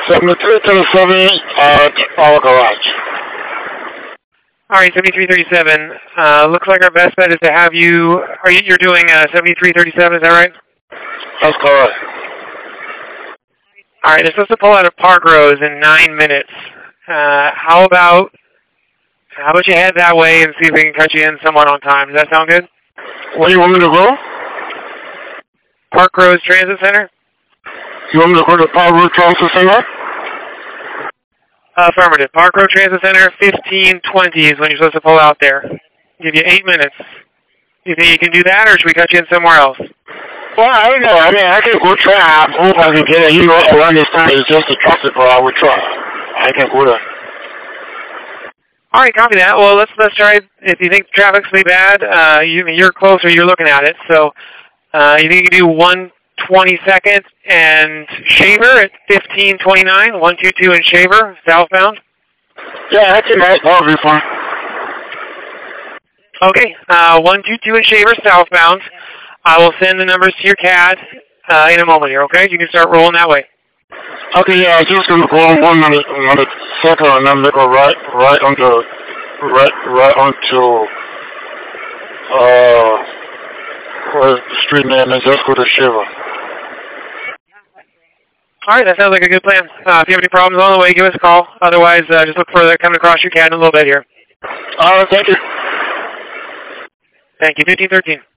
7337 at our garage. All right, 7337. Looks like our best bet is to have you. You're doing 7337? Is that right? That's correct. All right, they're supposed to pull out of Park Rose in 9 minutes. How about you head that way and see if we can cut you in somewhat on time? Does that sound good? Where do you want me to go? Park Rose Transit Center. You want me to go to Park Rose Transit Center? Affirmative. Park Road Transit Center, 15:20 is when you're supposed to pull out there. Give you 8 minutes. You think you can do that, or should we cut you in somewhere else? Well, I don't know. I mean, I can go try. I hope I can get it. You know, around this time, it's just a traffic, but I would try. I can go there. All right, copy that. Well, let's try. If you think traffic's really bad, you're closer. You're looking at it. So you think you can do 122nd and Shaver at 15:29, 122 and Shaver, southbound? Yeah, I can. That'll be fine. Okay, 122 and Shaver, southbound. I will send the numbers to your CAD in a moment here, okay? You can start rolling that way. Okay, yeah, I'm just going to go on 1 minute, second, and then go right onto, where's the street name, and just go to Shiva. All right, that sounds like a good plan. If you have any problems on the way, give us a call. Otherwise, just look for that coming across your CAD in a little bit here. All right, thank you. Thank you, 1513.